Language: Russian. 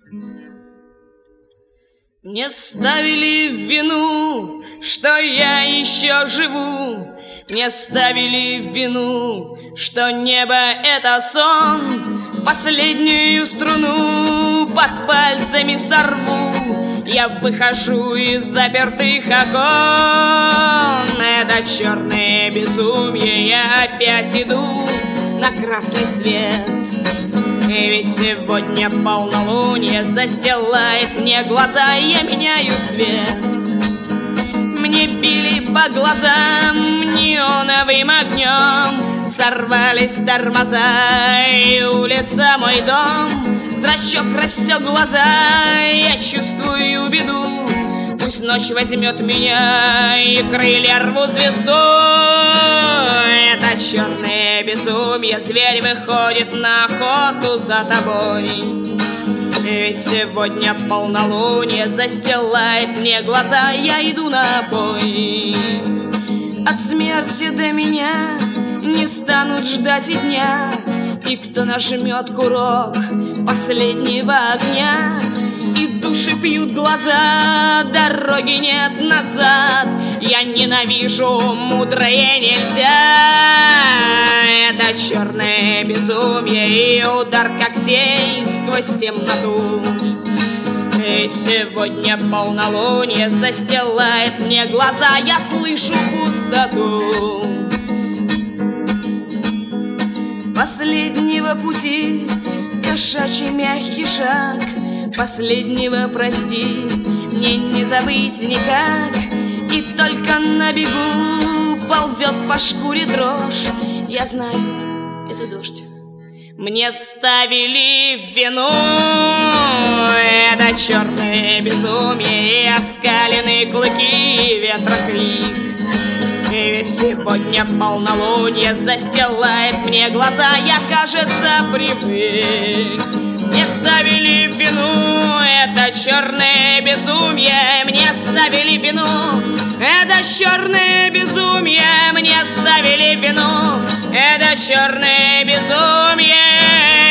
Мне ставили в вину, что я еще живу. Мне ставили в вину, что небо — это сон. Последнюю струну под пальцами сорву. Я выхожу из запертых окон. Это черное безумие, я опять иду на красный свет. И ведь сегодня полнолуние застилает мне глаза, и я меняю цвет. Мне били по глазам неоновым огнем, сорвались тормоза, и улица мой дом. Зрачок рассек глаза, я чувствую беду. Пусть ночь возьмет меня, и крылья рвут звезду. Это черное безумие, зверь выходит на охоту за тобой. Ведь сегодня полнолуние застилает мне глаза, я иду на бой. От смерти до меня не станут ждать и дня, и кто нажмет курок последнего огня. И души пьют глаза, дороги нет назад. Я ненавижу мудрое нельзя. Это черное безумие и удар когтей сквозь темноту. И сегодня полнолуние застилает мне глаза, я слышу пустоту. Последнего пути кошачий мягкий шаг, последнего прости мне не забыть никак. И только на бегу ползет по шкуре дрожь. Я знаю, это дождь. Мне ставили в вину это черное безумие и оскаленные клыки ветроклик. И ведь сегодня полнолуние застилает мне глаза, я, кажется, привык. Мне ставили в вину это черное безумие, мне ставили в вину это черное безумие, мне ставили в вину это черное безумие.